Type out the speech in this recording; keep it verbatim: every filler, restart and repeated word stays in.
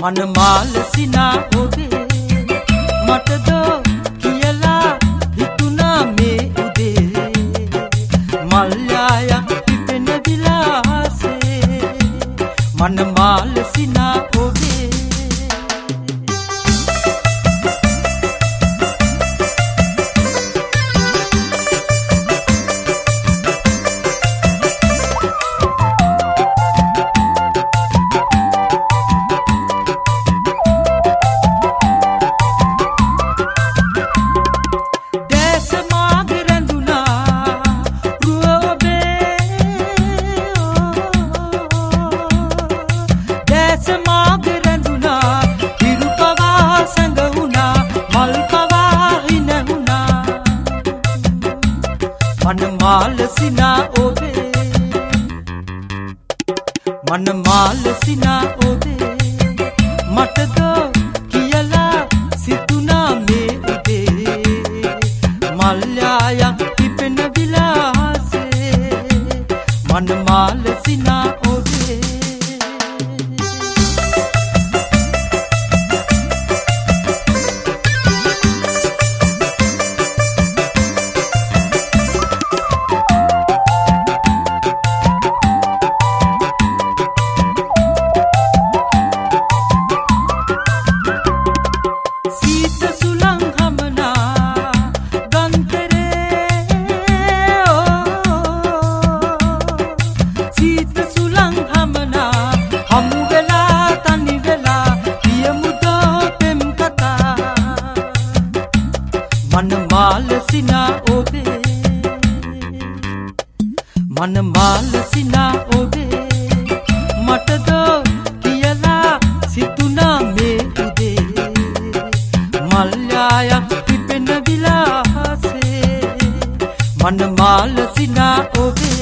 මනමාල සිනා ඔබේ මටද කියලා හිතුණා මේ උදේ මල්යායක් පිපෙන විලාසේ මනමාල සිනා ඔබේ මනමාල සිනා ඔබේ මනමාල සිනා ඔබේ මටද කියලා සිතුණා මේ උදේ මල්යායක් පිපෙන විලාසේ මනමාල සිනා ඔබේ මනමාල සිනා ඔබේ මනමාල සිනා ඔබේ මටද කියලා සිතුණා මේ උදේ මල්යායක් පිපෙන විලාසේ මනමාල සිනා ඔබේ